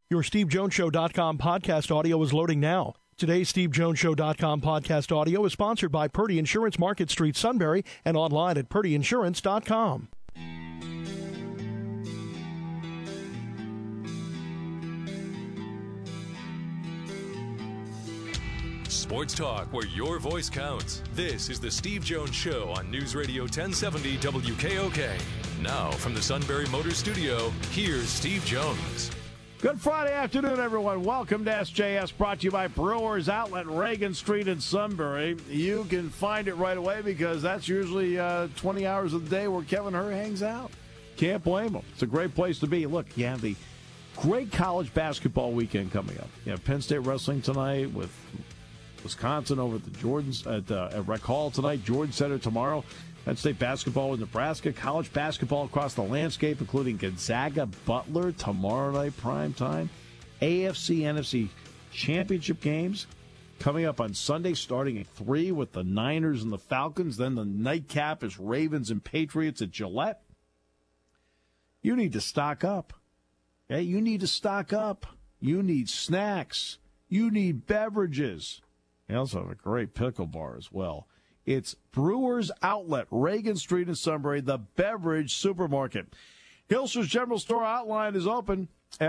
Your SteveJonesShow.com podcast audio is loading now. Today's SteveJonesShow.com podcast audio is sponsored by Purdy Insurance, Market Street, Sunbury, and online at PurdyInsurance.com. Sports talk where your voice counts. This is the Steve Jones Show on News Radio 1070 WKOK. Now from the Sunbury Motors Studio, here's Steve Jones. Good Friday afternoon, everyone. Welcome to SJS, brought to you by Brewers Outlet, Reagan Street in Sunbury. You can find it right away because that's usually 20 hours of the day where Kevin Herr hangs out. Can't blame him. It's a great place to be. Look, you have the great college basketball weekend coming up. You have Penn State wrestling tonight with Wisconsin over at the Jordans at Rec Hall tonight, Jordan Center tomorrow. Penn State basketball with Nebraska, college basketball across the landscape, including Gonzaga, Butler tomorrow night, prime time. AFC, NFC championship games coming up on Sunday starting at 3 with the Niners and the Falcons. Then the nightcap is Ravens and Patriots at Gillette. You need to stock up. Okay? You need to stock up. You need snacks. You need beverages. They also have a great pickle bar as well. It's Brewers Outlet, Reagan Street in Sunbury, the beverage supermarket. Hilscher's General Store outline is open at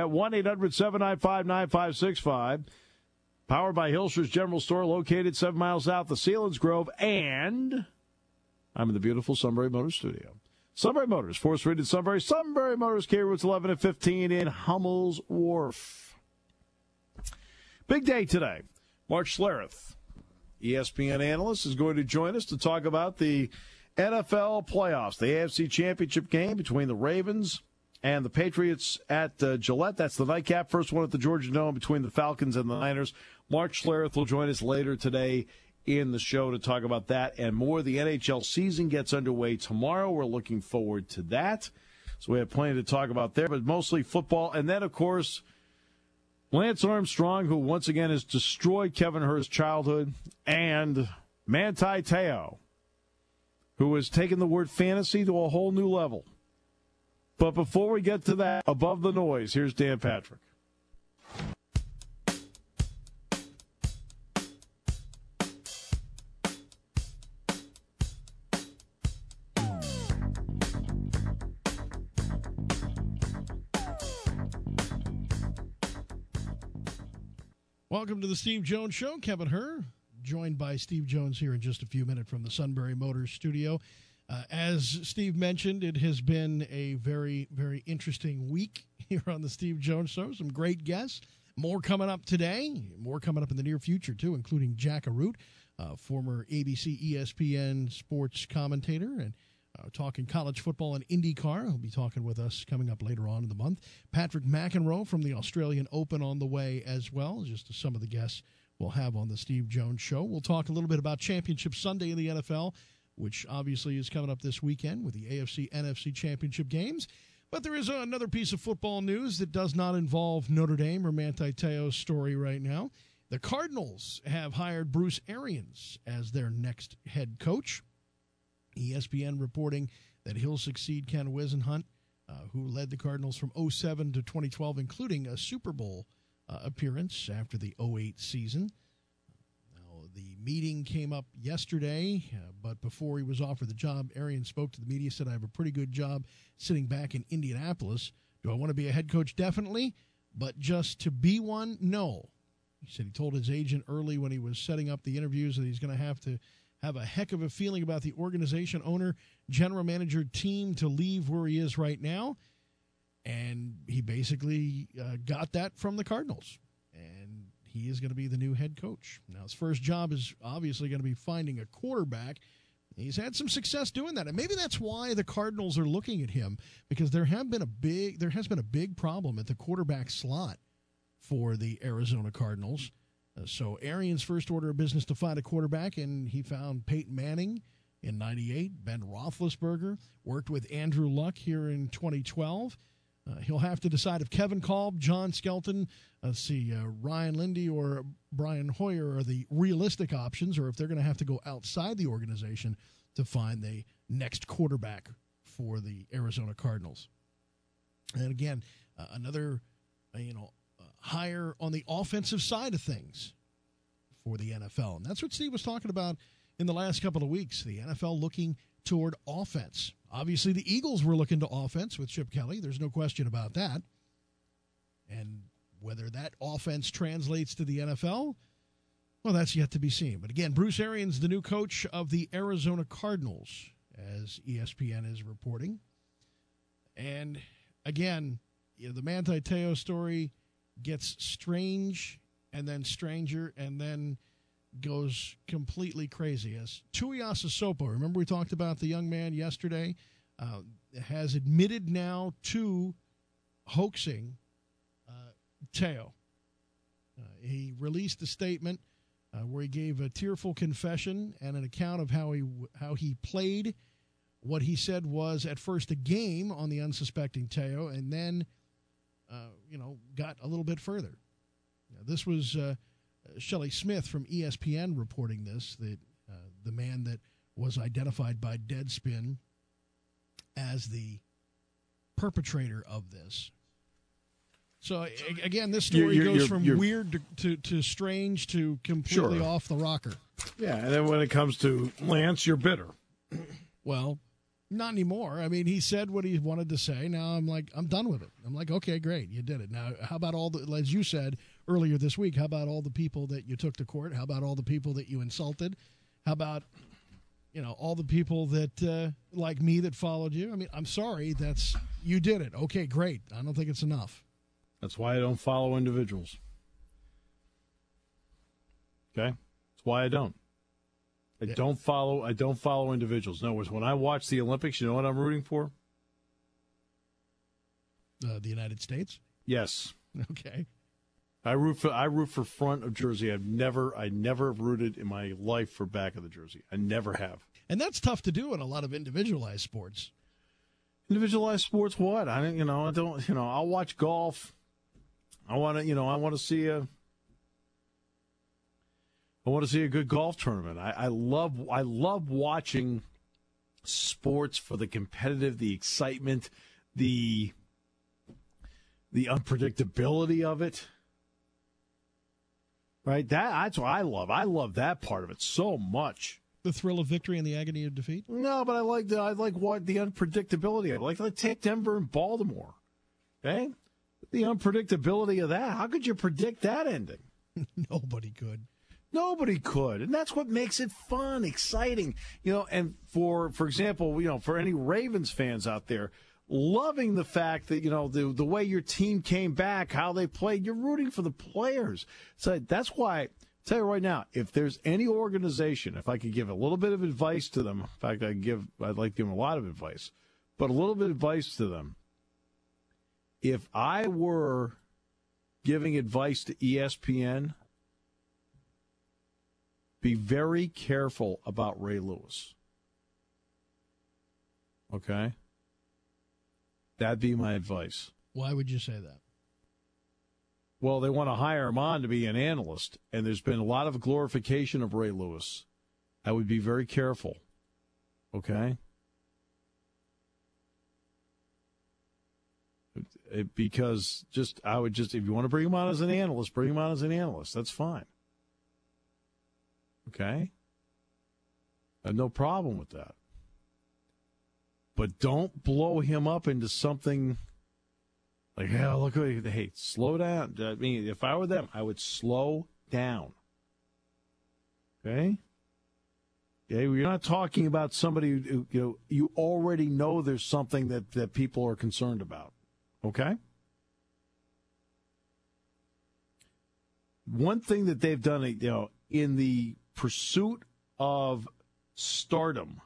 1-800-795-9565. Powered by Hilscher's General Store, located 7 miles south of Sealands Grove. And I'm in the beautiful Sunbury Motors Studio. Sunbury Motors, 4th Street in Sunbury. Sunbury Motors, K routes 11 and 15 in Hummel's Wharf. Big day today. Mark Schlereth, ESPN analyst, is going to join us to talk about the NFL playoffs, the AFC Championship game between the Ravens and the Patriots at Gillette. That's the nightcap, first one at the Georgia Dome between the Falcons and the Niners. Mark Schlereth will join us later today in the show to talk about that and more. The NHL season gets underway tomorrow. We're looking forward to that. So we have plenty to talk about there, but mostly football. And then, of course, Lance Armstrong, who once again has destroyed Kevin Herr's childhood, and Manti Te'o, who has taken the word fantasy to a whole new level. But before we get to that, above the noise, here's Dan Patrick. Welcome to the Steve Jones Show. Kevin Herr, joined by Steve Jones here in just a few minutes from the Sunbury Motors Studio. As Steve mentioned, it has been a very, very interesting week here on the Steve Jones Show. Some great guests. More coming up today. More coming up in the near future, too, including Jack Arute, former ABC, ESPN sports commentator, and talking college football and IndyCar. He'll be talking with us coming up later on in the month. Patrick McEnroe from the Australian Open on the way as well. Just some of the guests we'll have on the Steve Jones Show. We'll talk a little bit about Championship Sunday in the NFL, which obviously is coming up this weekend with the AFC, NFC Championship games. But there is another piece of football news that does not involve Notre Dame or Manti Te'o's story right now. The Cardinals have hired Bruce Arians as their next head coach. ESPN reporting that he'll succeed Ken Wisenhunt, who led the Cardinals from 2007 to 2012, including a Super Bowl appearance after the 2008 season. Now, the meeting came up yesterday, but before he was offered the job, Arians spoke to the media, said, I have a pretty good job sitting back in Indianapolis. Do I want to be a head coach? Definitely. But just to be one? No. He said he told his agent early when he was setting up the interviews that he's going to have a heck of a feeling about the organization, owner, general manager, team to leave where he is right now. And he basically got that from the Cardinals. And he is going to be the new head coach. Now, his first job is obviously going to be finding a quarterback. He's had some success doing that. And maybe that's why the Cardinals are looking at him, because there has been a big problem at the quarterback slot for the Arizona Cardinals. So Arians' first order of business to find a quarterback, and he found Peyton Manning in 98, Ben Roethlisberger, worked with Andrew Luck here in 2012. He'll have to decide if Kevin Kolb, John Skelton, Ryan Lindy, or Brian Hoyer are the realistic options, or if they're going to have to go outside the organization to find the next quarterback for the Arizona Cardinals. And again, another hire on the offensive side of things for the NFL. And that's what Steve was talking about in the last couple of weeks, the NFL looking toward offense. Obviously, the Eagles were looking to offense with Chip Kelly. There's no question about that. And whether that offense translates to the NFL, well, that's yet to be seen. But again, Bruce Arians, the new coach of the Arizona Cardinals, as ESPN is reporting. And again, the Manti Te'o story gets strange and then stranger and then goes completely crazy. As Tuiasosopo, remember we talked about the young man yesterday, has admitted now to hoaxing Te'o. He released a statement where he gave a tearful confession and an account of how he played what he said was at first a game on the unsuspecting Te'o, and then got a little bit further. This was Shelley Smith from ESPN reporting this, that the man that was identified by Deadspin as the perpetrator of this. So, again, this story goes from weird to strange to completely off the rocker. Yeah, and then when it comes to Lance, you're bitter. Well, not anymore. I mean, he said what he wanted to say. Now I'm done with it. I'm like, okay, great, you did it. Now, how about as you said earlier this week, how about all the people that you took to court? How about all the people that you insulted? How about, all the people that, like me, that followed you? I mean, I'm sorry, you did it. Okay, great. I don't think it's enough. That's why I don't follow individuals. Okay? That's why I don't. I don't follow individuals. In other words, when I watch the Olympics, you know what I'm rooting for? The United States? Yes. Okay. I root for front of jersey. I never rooted in my life for back of the jersey. I never have. And that's tough to do in a lot of individualized sports. Individualized sports? What? I'll watch golf. I want to see a good golf tournament. I love watching sports for the competitive, the excitement, the unpredictability of it. Right? That's what I love. I love that part of it so much. The thrill of victory and the agony of defeat? No, but I like the unpredictability of it. Like take Denver and Baltimore. Okay? The unpredictability of that. How could you predict that ending? Nobody could. Nobody could. And that's what makes it fun, exciting. And for example, for any Ravens fans out there, loving the fact that, the way your team came back, how they played, you're rooting for the players. So that's why, I'll tell you right now, if there's any organization, if I could give a little bit of advice to them, in fact, I'd like to give them a lot of advice, but a little bit of advice to them. If I were giving advice to ESPN, be very careful about Ray Lewis. Okay? That'd be my advice. Why would you say that? Well, they want to hire him on to be an analyst, and there's been a lot of glorification of Ray Lewis. I would be very careful. Okay? Because if you want to bring him on as an analyst, bring him on as an analyst. That's fine. Okay? I have no problem with that. But don't blow him up into something like, hey, slow down. I mean, if I were them, I would slow down. Okay? Yeah, you're not talking about somebody who, you already know there's something that people are concerned about. Okay? One thing that they've done, in the pursuit of stardom,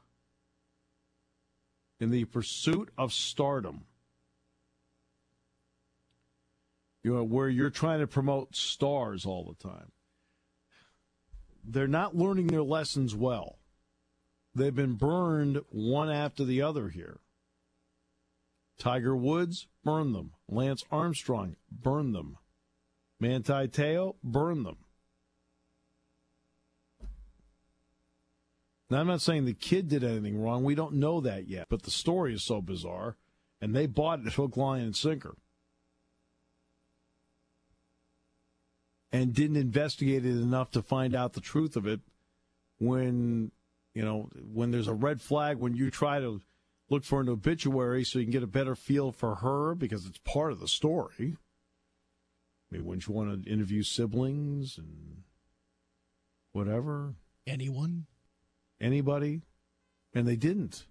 where you're trying to promote stars all the time, they're not learning their lessons well. They've been burned one after the other here. Tiger Woods, burn them. Lance Armstrong, burn them. Manti Te'o, burn them. Now, I'm not saying the kid did anything wrong. We don't know that yet. But the story is so bizarre, and they bought it hook, line, and sinker. and didn't investigate it enough to find out the truth of it when there's a red flag, when you try to look for an obituary so you can get a better feel for her because it's part of the story. I mean, wouldn't you want to interview siblings and whatever? Anyone? Anybody? And they didn't.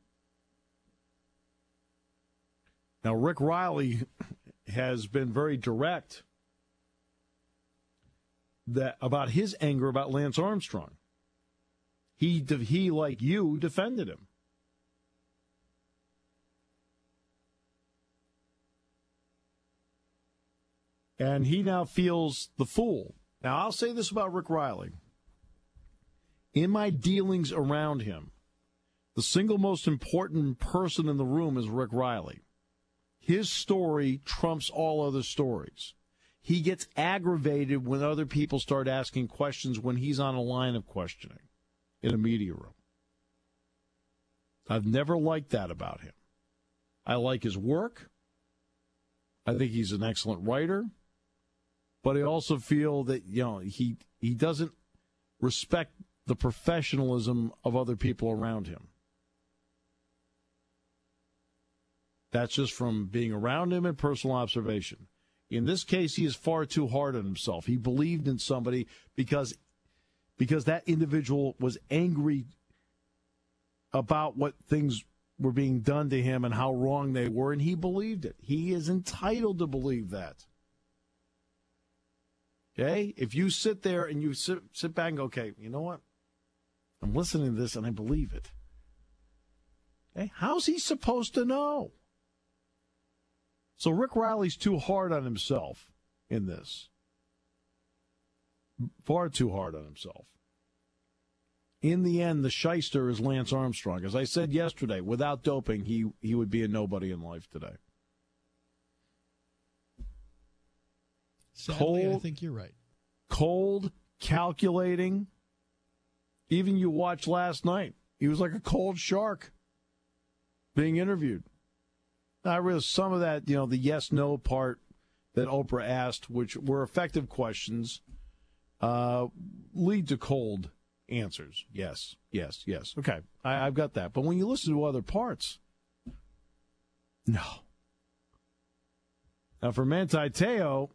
Now, Rick Riley has been very direct about his anger about Lance Armstrong. He, like you, defended him. And he now feels the fool. Now, I'll say this about Rick Riley. In my dealings around him, the single most important person in the room is Rick Riley. His story trumps all other stories. He gets aggravated when other people start asking questions when he's on a line of questioning in a media room. I've never liked that about him. I like his work. I think he's an excellent writer. But I also feel that, he doesn't respect the professionalism of other people around him. That's just from being around him and personal observation. In this case, he is far too hard on himself. He believed in somebody because that individual was angry about what things were being done to him and how wrong they were, and he believed it. He is entitled to believe that. Okay? If you sit there and you sit back and go, okay, you know what? I'm listening to this and I believe it. Okay? How's he supposed to know? So Rick Riley's too hard on himself in this. Far too hard on himself. In the end, the shyster is Lance Armstrong. As I said yesterday, without doping, he would be a nobody in life today. Sadly, I think you're right. Cold, calculating. Even you watched last night. He was like a cold shark being interviewed. I realized some of that, the yes-no part that Oprah asked, which were effective questions, lead to cold answers. Yes, yes, yes. Okay, I've got that. But when you listen to other parts, no. Now, for Manti Te'o,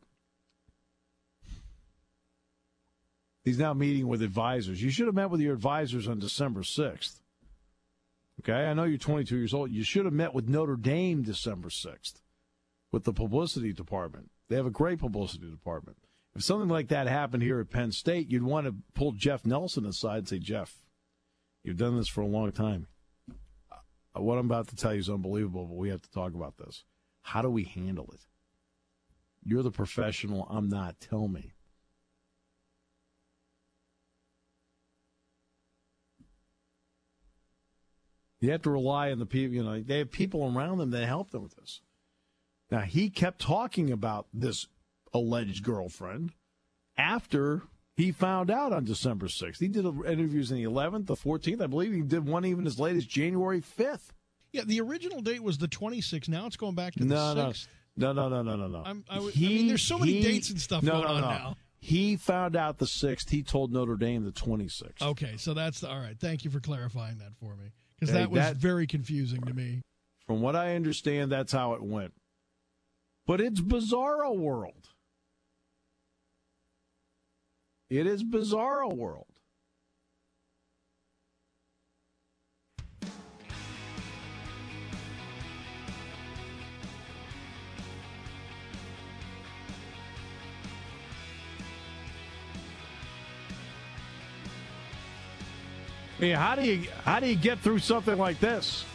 he's now meeting with advisors. You should have met with your advisors on December 6th. Okay, I know you're 22 years old. You should have met with Notre Dame December 6th with the publicity department. They have a great publicity department. If something like that happened here at Penn State, you'd want to pull Jeff Nelson aside and say, Jeff, you've done this for a long time. What I'm about to tell you is unbelievable, but we have to talk about this. How do we handle it? You're the professional. I'm not. Tell me. You have to rely on the people, they have people around them that help them with this. Now, he kept talking about this alleged girlfriend after he found out on December 6th. He did interviews on the 11th, the 14th. I believe he did one even as late as January 5th. Yeah, the original date was the 26th. Now it's going back to the 6th. No. I mean, there's so many dates and stuff going on now. He found out the 6th. He told Notre Dame the 26th. Okay, so that's all right. Thank you for clarifying that for me. Because that was very confusing to me. From what I understand, that's how it went. But it's Bizarro World. It is Bizarro World. I mean, how do you get through something like this?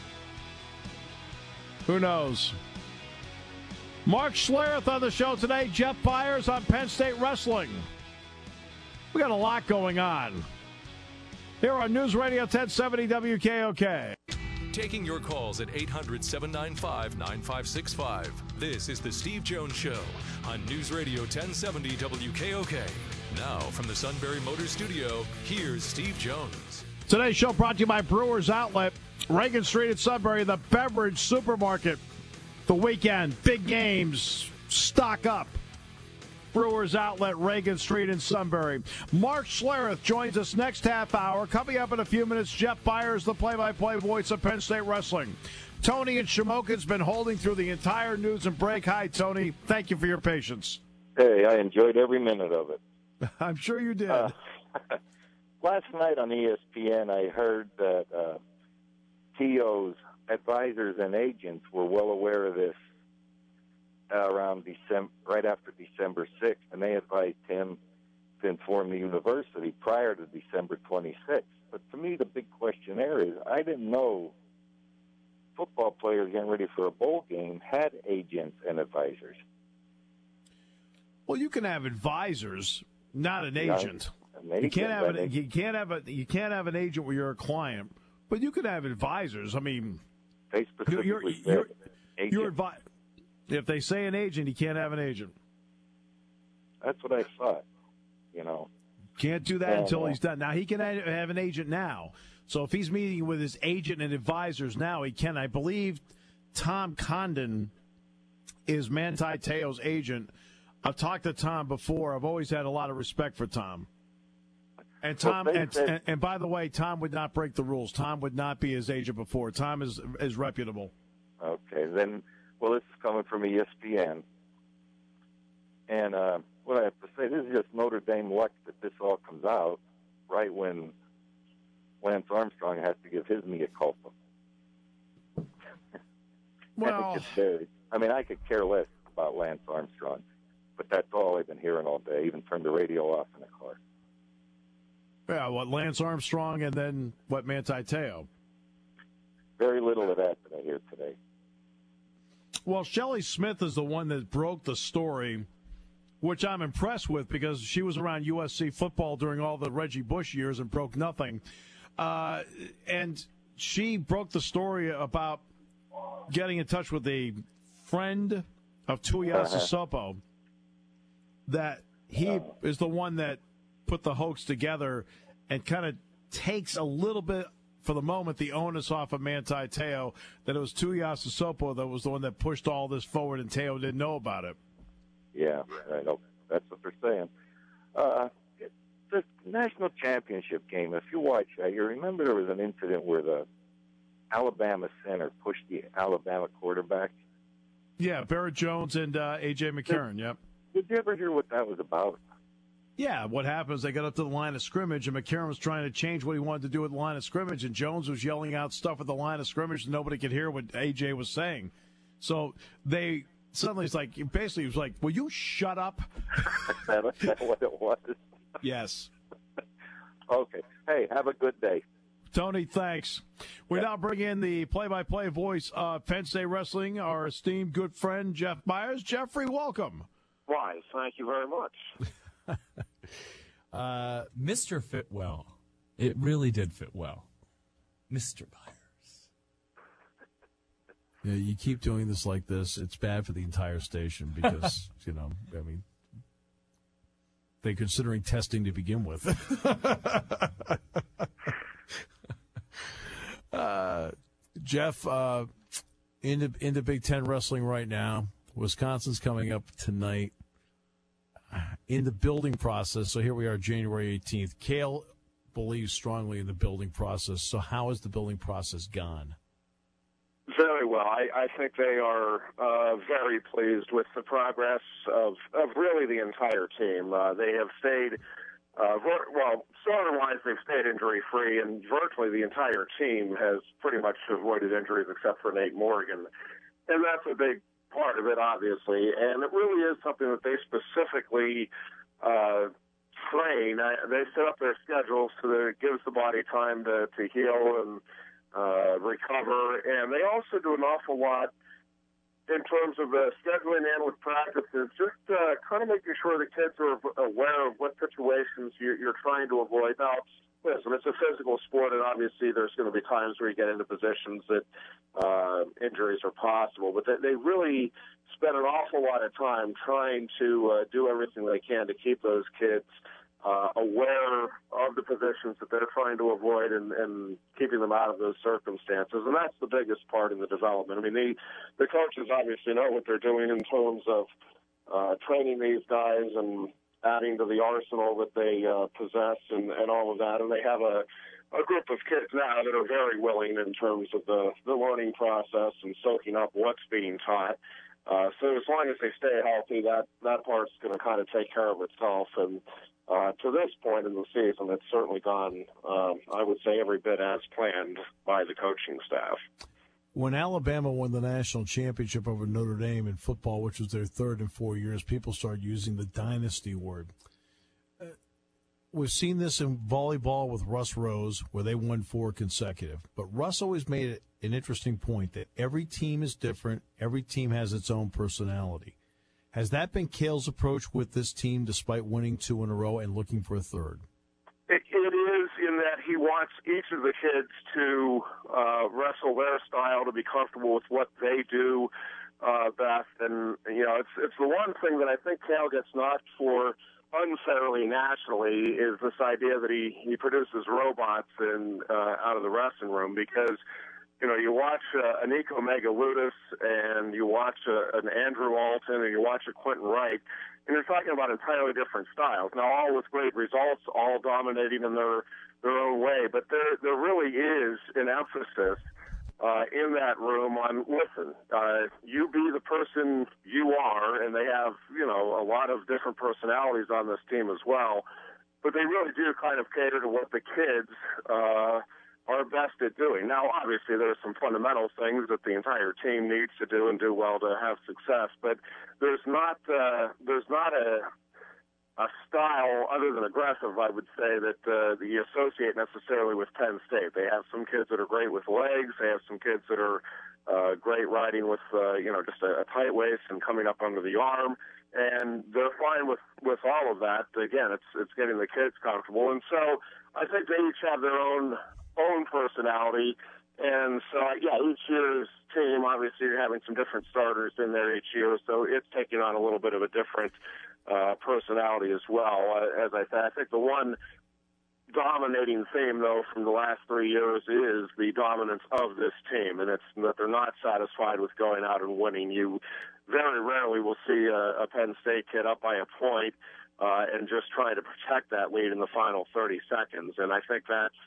Who knows? Mark Schlereth on the show today. Jeff Byers on Penn State Wrestling. We got a lot going on here on News Radio 1070 WKOK. Taking your calls at 800-795-9565. This is the Steve Jones Show on News Radio 1070 WKOK. Now, from the Sunbury Motors Studio, here's Steve Jones. Today's show brought to you by Brewers Outlet, Reagan Street at Sunbury, the beverage supermarket. The weekend, big games, stock up. Brewers Outlet, Reagan Street in Sunbury. Mark Schlereth joins us next half hour. Coming up in a few minutes, Jeff Byers, the play-by-play voice of Penn State Wrestling. Tony and Shamokin's been holding through the entire news and break. Hi, Tony. Thank you for your patience. Hey, I enjoyed every minute of it. I'm sure you did. Last night on ESPN, I heard that T.O.'s advisors and agents were well aware of this around December, right after December 6th, and they advised him to inform the university prior to December 26th. But to me, the big question there is, I didn't know football players getting ready for a bowl game had agents and advisors. Well, you can have advisors, not an agent. You can't have an agent where you're a client, but you can have advisors. I mean, they specifically said agent. If they say an agent, you can't have an agent. That's what I thought. Can't do that until he's done. Now he can have an agent now. So if he's meeting with his agent and advisors now, he can. I believe Tom Condon is Manti Te'o's agent. I've talked to Tom before. I've always had a lot of respect for Tom. And Tom, and by the way, Tom would not break the rules. Tom would not be his agent before. Tom is reputable. Okay, then, well, this is coming from ESPN. And what I have to say, this is just Notre Dame luck that this all comes out right when Lance Armstrong has to give his mea culpa. Well, I could care less about Lance Armstrong, but that's all I've been hearing all day. I even turned the radio off in the car. Yeah, Lance Armstrong and then Manti Te'o? Very little of that I hear today. Well, Shelley Smith is the one that broke the story, which I'm impressed with because she was around USC football during all the Reggie Bush years and broke nothing. And she broke the story about getting in touch with a friend of Tuiasosopo, that he is the one that put the hoax together and kind of takes a little bit, for the moment, the onus off of Manti Te'o, that it was Tuiasosopo that was the one that pushed all this forward and Te'o didn't know about it. Yeah, I know. That's what they're saying. The national championship game, if you watch that, you remember there was an incident where the Alabama center pushed the Alabama quarterback? Yeah, Barrett Jones and A.J. McCarron, yep. Did you ever hear what that was about? Yeah, what happened is they got up to the line of scrimmage, and McCarron was trying to change what he wanted to do at the line of scrimmage, and Jones was yelling out stuff at the line of scrimmage, and nobody could hear what A.J. was saying. So they suddenly, basically, he was like, will you shut up? Is that what it was? Yes. Okay. Hey, have a good day. Tony, thanks. We now bring in the play-by-play voice of Penn State Wrestling, our esteemed good friend, Jeff Byers. Jeffrey, welcome. Why, thank you very much. Mr. Fitwell. It really did fit well. Mr. Byers. Yeah, you keep doing this like this, it's bad for the entire station because, they're considering testing to begin with. Jeff, into Big Ten wrestling right now. Wisconsin's coming up tonight. In the building process, so here we are, January 18th. Cale believes strongly in the building process. So how has the building process gone? Very well. I think they are very pleased with the progress of really the entire team. They have stayed, starter-wise, they've stayed injury-free, and virtually the entire team has pretty much avoided injuries except for Nate Morgan. And that's a big part of it, obviously, and it really is something that they specifically train. They set up their schedules so that it gives the body time to heal and recover, and they also do an awful lot in terms of scheduling and with practices, just kind of making sure the kids are aware of what situations you're trying to avoid. Now, listen, it's a physical sport, and obviously there's going to be times where you get into positions that injuries are possible, but they really spend an awful lot of time trying to do everything they can to keep those kids aware of the positions that they're trying to avoid and keeping them out of those circumstances. And that's the biggest part in the development. I mean, the coaches obviously know what they're doing in terms of training these guys and adding to the arsenal that they possess and all of that. And they have a group of kids now that are very willing in terms of the learning process and soaking up what's being taught. So as long as they stay healthy, that part's going to kind of take care of itself. And to this point in the season, it's certainly gone, I would say, every bit as planned by the coaching staff. When Alabama won the national championship over Notre Dame in football, which was their third in 4 years, people started using the dynasty word. We've seen this in volleyball with Russ Rose, where they won 4 consecutive. But Russ always made it an interesting point that every team is different. Every team has its own personality. Has that been Cale's approach with this team, despite winning 2 in a row and looking for a third? It is in that he wants each of the kids to wrestle their style, to be comfortable with what they do best. And, it's the one thing that I think Cale gets knocked for unfairly nationally is this idea that he produces robots out of the wrestling room, because you watch a Nico Megaludis and you watch an Andrew Alton and you watch a Quentin Wright, and you're talking about entirely different styles. Now, all with great results, all dominating in their own way, but there really is an emphasis in that room on, listen, you be the person you are, and they have, a lot of different personalities on this team as well, but they really do kind of cater to what the kids are best at doing. Now, obviously, there's some fundamental things that the entire team needs to do and do well to have success, but there's not a style other than aggressive, I would say, that you associate necessarily with Penn State. They have some kids that are great with legs. They have some kids that are great riding with, just a tight waist and coming up under the arm. And they're fine with all of that. Again, it's getting the kids comfortable. And so I think they each have their own personality. And so, each year's team, obviously, you're having some different starters in there each year. So it's taking on a little bit of a different personality as well. As I said, I think the one dominating theme, though, from the last 3 years is the dominance of this team, and it's that they're not satisfied with going out and winning. You very rarely will see a Penn State kid up by a point and just trying to protect that lead in the final 30 seconds. And I think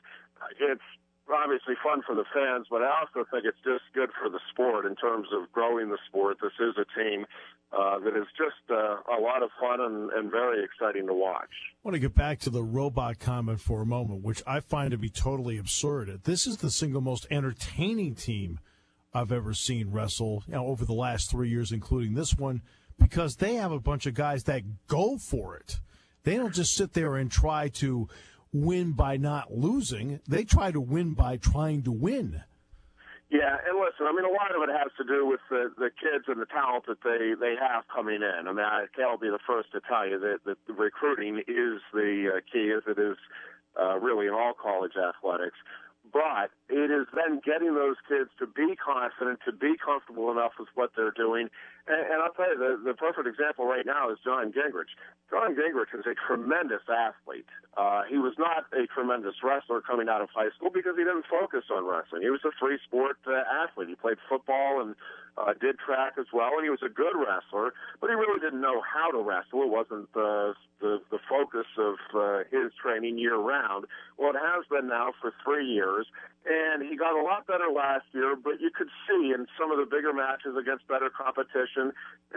it's obviously fun for the fans, but I also think it's just good for the sport in terms of growing the sport. This is a team that is just a lot of fun and very exciting to watch. I want to get back to the robot comment for a moment, which I find to be totally absurd. This is the single most entertaining team I've ever seen wrestle, over the last 3 years, including this one, because they have a bunch of guys that go for it. They don't just sit there and try to win by not losing. They try to win by trying to win. Yeah, and listen, a lot of it has to do with the kids and the talent that they have coming in. I'll be the first to tell you that the recruiting is the key, as it is really in all college athletics. But it is then getting those kids to be confident, to be comfortable enough with what they're doing. And I'll tell you, the perfect example right now is John Gingrich. John Gingrich is a tremendous athlete. He was not a tremendous wrestler coming out of high school because he didn't focus on wrestling. He was a free sport athlete. He played football and did track as well, and he was a good wrestler, but he really didn't know how to wrestle. It wasn't the focus of his training year-round. Well, it has been now for 3 years, and he got a lot better last year, but you could see in some of the bigger matches against better competition,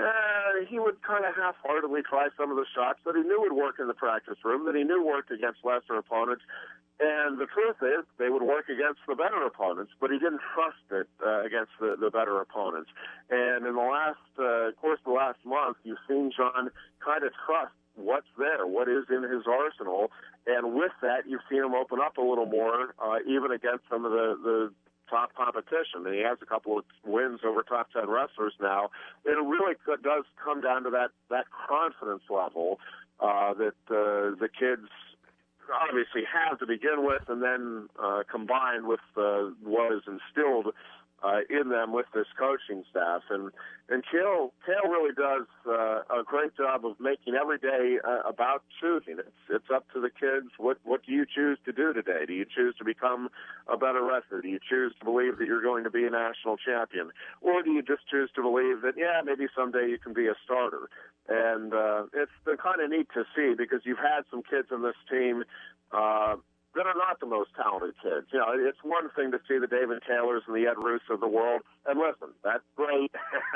he would kind of half-heartedly try some of the shots that he knew would work in the practice room, that he knew worked against lesser opponents. And the truth is, they would work against the better opponents, but he didn't trust it against the better opponents. And in the course of the last month, you've seen John kind of trust what's there, what is in his arsenal. And with that, you've seen him open up a little more, even against some of the top competition. And he has a couple of wins over top 10 wrestlers now. It really does come down to that confidence level that the kids obviously have to begin with, and then combined with what is instilled in them with this coaching staff. And Cale really does a great job of making every day about choosing. It's up to the kids. What do you choose to do today? Do you choose to become a better wrestler? Do you choose to believe that you're going to be a national champion? Or do you just choose to believe that, maybe someday you can be a starter? And it's been kind of neat to see because you've had some kids in this team that are not the most talented kids. You know, it's one thing to see the David Taylors and the Ed Roos of the world, and listen, that's great.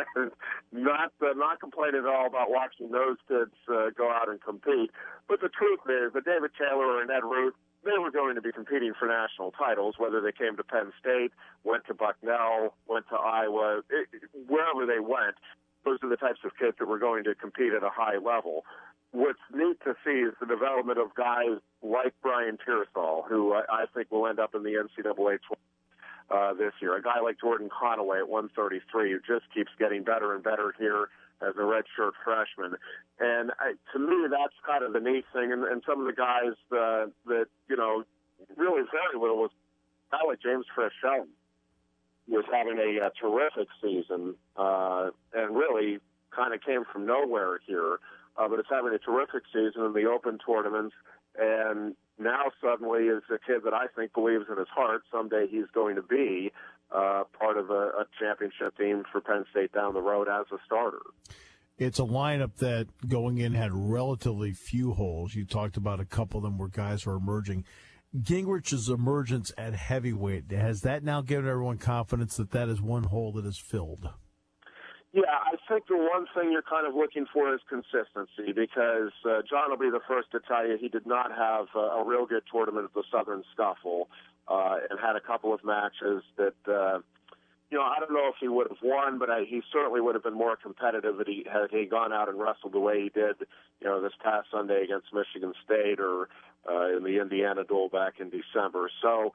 not complaining at all about watching those kids go out and compete. But the truth is that David Taylor and Ed Roos, they were going to be competing for national titles, whether they came to Penn State, went to Bucknell, went to Iowa, wherever they went. Those are the types of kids that were going to compete at a high level. What's neat to see is the development of guys like Brian Pearsall, who I think will end up in the NCAA this year. A guy like Jordan Conaway at 133, who just keeps getting better and better here as a redshirt freshman. And to me, that's kind of the neat thing. And some of the guys that, you know, really very little was a guy like James Frischel was having a terrific season and really kind of came from nowhere here. But it's having a terrific season in the open tournaments, and now suddenly is a kid that I think believes in his heart someday he's going to be part of a championship team for Penn State down the road as a starter. It's a lineup that going in had relatively few holes. You talked about a couple of them where guys are emerging. Gingrich's emergence at heavyweight, has that now given everyone confidence that that is one hole that is filled? Yeah, I think the one thing you're kind of looking for is consistency because John will be the first to tell you he did not have a real good tournament at the Southern Scuffle and had a couple of matches that, you know, I don't know if he would have won, but he certainly would have been more competitive had he gone out and wrestled the way he did, you know, this past Sunday against Michigan State or in the Indiana duel back in December. So,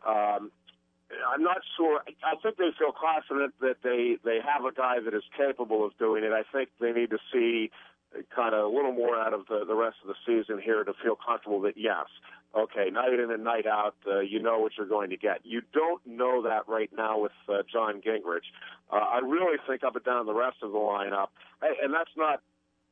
I'm not sure. I think they feel confident that they have a guy that is capable of doing it. I think they need to see kind of a little more out of the rest of the season here to feel comfortable that, yes, okay, night in and night out, you know what you're going to get. You don't know that right now with John Gingrich. I really think up and down the rest of the lineup, and that's not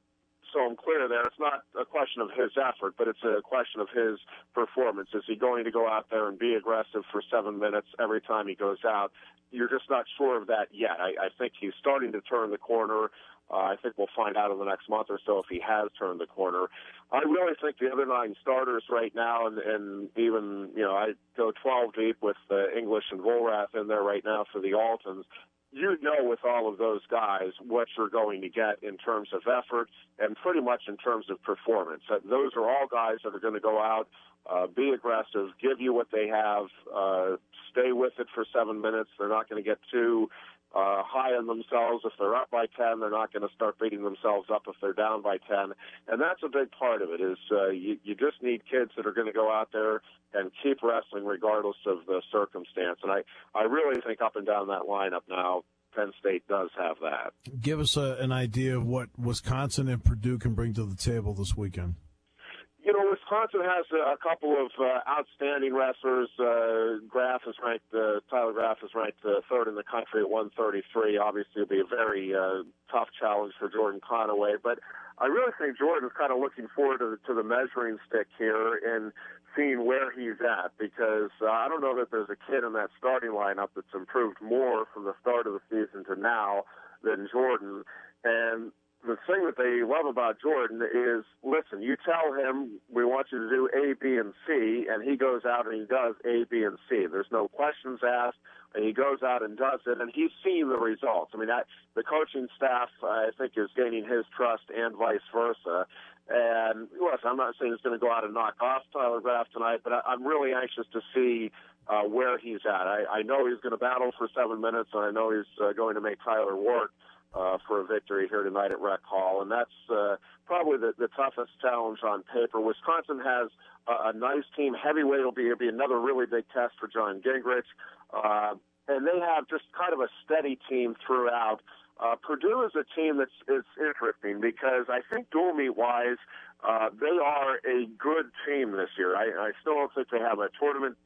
so I'm clear there, it's not a question of his effort, but it's a question of his performance. Is he going to go out there and be aggressive for 7 minutes every time he goes out? You're just not sure of that yet. I think he's starting to turn the corner. I think we'll find out in the next month or so if he has turned the corner. I really think the other 9 starters right now, and even, you know, I go 12 deep with English and Volrath in there right now for the Altons. You know with all of those guys what you're going to get in terms of effort and pretty much in terms of performance. Those are all guys that are going to go out, be aggressive, give you what they have, stay with it for 7 minutes. They're not going to get too high on themselves. If they're up by 10, they're not going to start beating themselves up if they're down by 10. And that's a big part of it is you just need kids that are going to go out there and keep wrestling regardless of the circumstance. And I really think up and down that lineup now, Penn State does have that. Give us an idea of what Wisconsin and Purdue can bring to the table this weekend. You know, Wisconsin has a couple of outstanding wrestlers. Graf is ranked, Tyler Graf is ranked third in the country at 133. Obviously, it'll be a very tough challenge for Jordan Conaway. But I really think Jordan's kind of looking forward to the measuring stick here and seeing where he's at because I don't know that there's a kid in that starting lineup that's improved more from the start of the season to now than Jordan. And the thing that they love about Jordan is, listen, you tell him we want you to do A, B, and C, and he goes out and he does A, B, and C. There's no questions asked, and he goes out and does it, and he's seeing the results. I mean, the coaching staff, I think, is gaining his trust and vice versa. And, listen, I'm not saying he's going to go out and knock off Tyler Graf tonight, but I'm really anxious to see where he's at. I know he's going to battle for 7 minutes, and I know he's going to make Tyler work for a victory here tonight at Rec Hall, and that's probably the toughest challenge on paper. Wisconsin has a nice team. Heavyweight will be another really big test for John Gingrich, and they have just kind of a steady team throughout. Purdue is a team that's interesting because I think dual meet-wise, they are a good team this year. I still don't think they have a tournament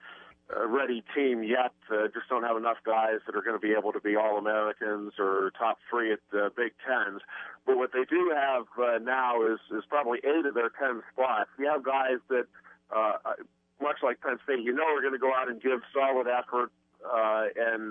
ready team yet. Just don't have enough guys that are going to be able to be All-Americans or top 3 at the Big Tens. But what they do have now is probably 8 of their 10 spots. You have guys that, much like Penn State, you know are going to go out and give solid effort and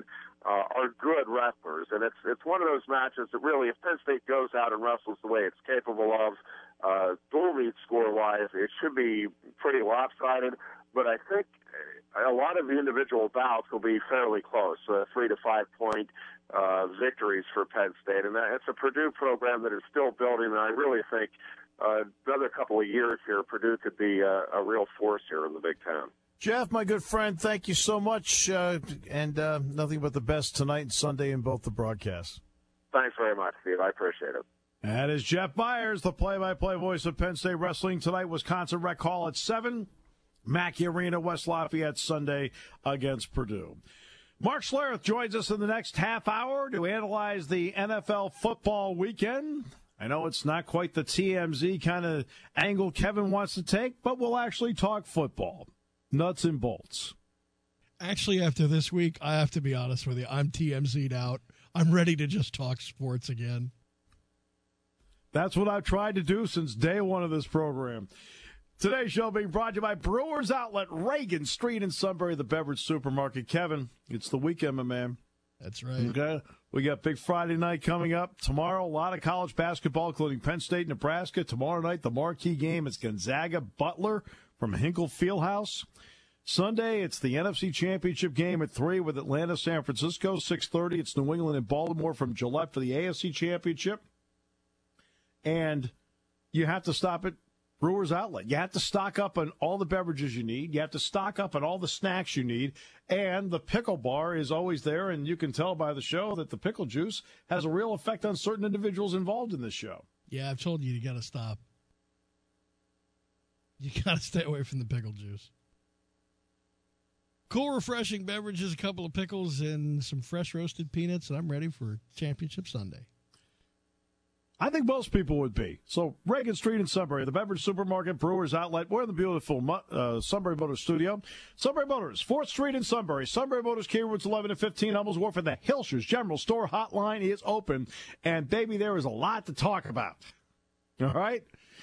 are good wrestlers, and it's one of those matches that really, if Penn State goes out and wrestles the way it's capable of, dual meet score-wise, it should be pretty lopsided. But I think a lot of the individual bouts will be fairly close, 3 to 5 point victories for Penn State, and it's a Purdue program that is still building. And I really think another couple of years here, Purdue could be a real force here in the Big Ten. Jeff, my good friend, thank you so much, and nothing but the best tonight and Sunday in both the broadcasts. Thanks very much, Steve. I appreciate it. That is Jeff Byers, the play-by-play voice of Penn State Wrestling tonight. Wisconsin Rec Hall at 7. Mackey Arena, West Lafayette, Sunday against Purdue. Mark Schlereth joins us in the next half hour to analyze the NFL football weekend. I know it's not quite the TMZ kind of angle Kevin wants to take, but we'll actually talk football. Nuts and bolts. Actually, after this week, I have to be honest with you. I'm TMZ'd out. I'm ready to just talk sports again. That's what I've tried to do since day one of this program. Today's show being brought to you by Brewers Outlet, Reagan Street in Sunbury, the beverage supermarket. Kevin, it's the weekend, my man. That's right. Okay. We got Big Friday night coming up. Tomorrow, a lot of college basketball, including Penn State, Nebraska. Tomorrow night, the marquee game is Gonzaga-Butler from Hinkle Fieldhouse. Sunday, it's the NFC Championship game at 3 with Atlanta, San Francisco. 6:30, it's New England and Baltimore from Gillette for the AFC Championship. And you have to stop at Brewers Outlet. You have to stock up on all the beverages you need. You have to stock up on all the snacks you need. And the pickle bar is always there, and you can tell by the show that the pickle juice has a real effect on certain individuals involved in this show. Yeah, I've told you got to stop. You got to stay away from the pickle juice. Cool, refreshing beverages, a couple of pickles, and some fresh roasted peanuts, and I'm ready for Championship Sunday. I think most people would be. So, Reagan Street in Sunbury, the beverage supermarket, Brewers Outlet. We're in the beautiful Sunbury Motors studio. Sunbury Motors, 4th Street in Sunbury. Sunbury Motors, Key routes 11 and 15, Hummels Wharf, and the Hilshers General Store hotline is open. And, baby, there is a lot to talk about. All right?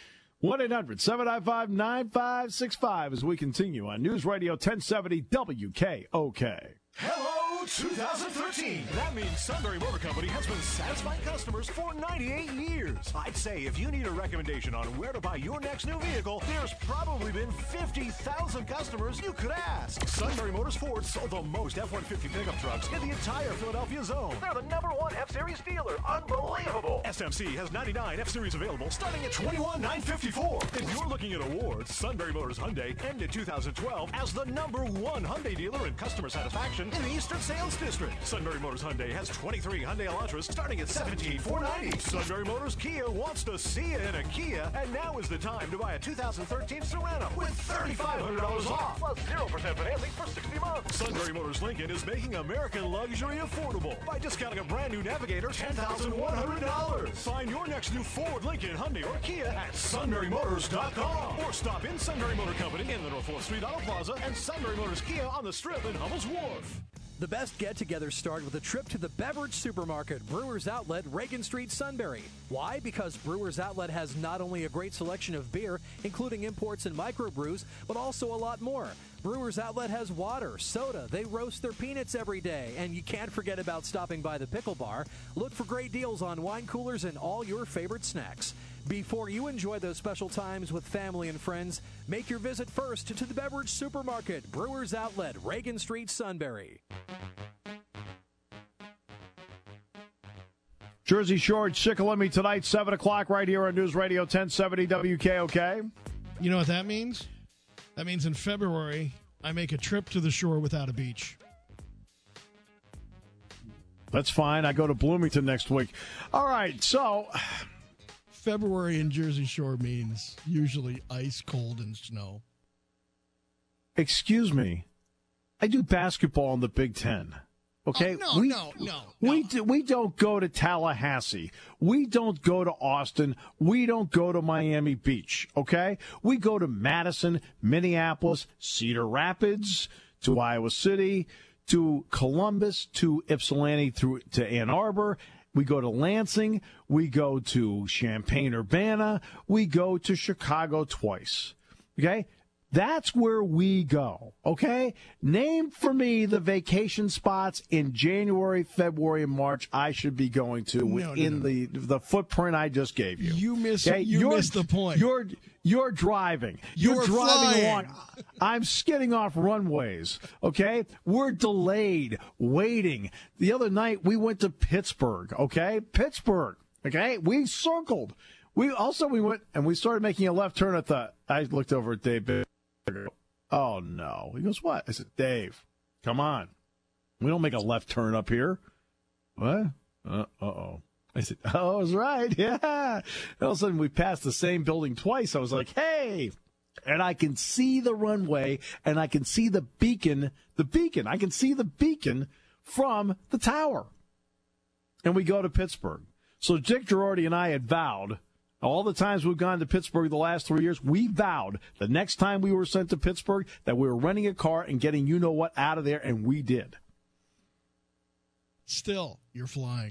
1-800-795-9565 as we continue on News Radio 1070 WKOK. Hello, 2013. That means Sunbury Motor Company has been satisfying customers for 98 years. I'd say if you need a recommendation on where to buy your next new vehicle, there's probably been 50,000 customers you could ask. Sunbury Motors Ford sold the most F-150 pickup trucks in the entire Philadelphia zone. They're the #1 F-Series dealer. Unbelievable. SMC has 99 F-Series available starting at $21,954. If you're looking at awards, Sunbury Motors Hyundai ended 2012 as the #1 Hyundai dealer in customer satisfaction in the Eastern Sales District. Sunbury Motors Hyundai has 23 Hyundai Elantras starting at $17,490. Sunbury Motors Kia wants to see you in a Kia, and now is the time to buy a 2013 Sorento with $3,500 off, plus 0% financing for 60 months. Sunbury Motors Lincoln is making American luxury affordable by discounting a brand new Navigator $10,100. Find your next new Ford, Lincoln, Hyundai, or Kia at SunburyMotors.com, or stop in Sunbury Motor Company in the North 4th Street Auto Plaza and Sunbury Motors Kia on the Strip in Hummels Wharf. The best get-togethers start with a trip to the beverage supermarket, Brewers Outlet, Reagan Street, Sunbury. Why? Because Brewers Outlet has not only a great selection of beer, including imports and microbrews, but also a lot more. Brewers Outlet has water, soda, they roast their peanuts every day, and you can't forget about stopping by the pickle bar. Look for great deals on wine coolers and all your favorite snacks. Before you enjoy those special times with family and friends, make your visit first to the beverage supermarket, Brewers Outlet, Reagan Street, Sunbury. Jersey Shore, Shikellamy tonight, 7 o'clock, right here on News Radio 1070 WKOK. You know what that means? That means in February, I make a trip to the shore without a beach. That's fine. I go to Bloomington next week. All right, so February in Jersey Shore means usually ice, cold, and snow. Excuse me. I do basketball in the Big Ten. Okay? Oh, no. We don't go to Tallahassee. We don't go to Austin. We don't go to Miami Beach. Okay? We go to Madison, Minneapolis, Cedar Rapids, to Iowa City, to Columbus, to Ypsilanti, through to Ann Arbor. We go to Lansing. We go to Champaign-Urbana. We go to Chicago twice. Okay? That's where we go, okay? Name for me the vacation spots in January, February, and March I should be going to within the footprint I just gave you. You missed the point. You're driving. You're driving along. I'm skidding off runways, okay? We're delayed, waiting. The other night, we went to Pittsburgh, okay? Pittsburgh, okay? We circled. We went and we started making a left turn I looked over at Dave. Oh, no. He goes, what? I said, Dave, come on. We don't make a left turn up here. What? Uh-oh. I said, oh, I was right. Yeah. And all of a sudden, we passed the same building twice. I was like, hey. And I can see the runway, and I can see the beacon. I can see the beacon from the tower. And we go to Pittsburgh. So Dick Girardi and I had vowed, all the times we've gone to Pittsburgh the last 3 years, we vowed the next time we were sent to Pittsburgh that we were renting a car and getting you-know-what out of there, and we did. Still, you're flying.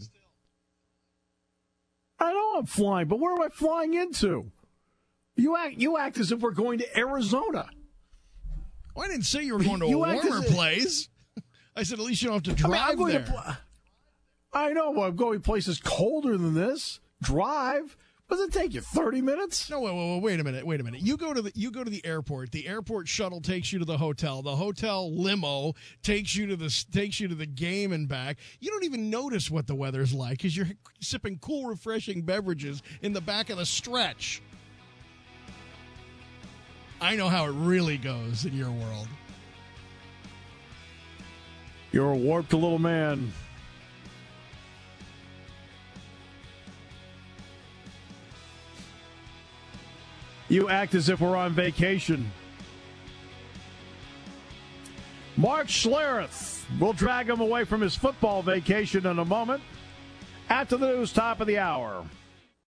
I know I'm flying, but where am I flying into? You act as if we're going to Arizona. Well, I didn't say you were going to a warmer place. I said at least you don't have to drive there. I know, but I'm going places colder than this. Drive. Does it take you 30 minutes? No, wait a minute. You go to the airport. The airport shuttle takes you to the hotel. The hotel limo takes you to the game and back. You don't even notice what the weather's like because you're sipping cool, refreshing beverages in the back of the stretch. I know how it really goes in your world. You're a warped little man. You act as if we're on vacation. Mark Schlereth. We'll drag him away from his football vacation in a moment. After the news, top of the hour.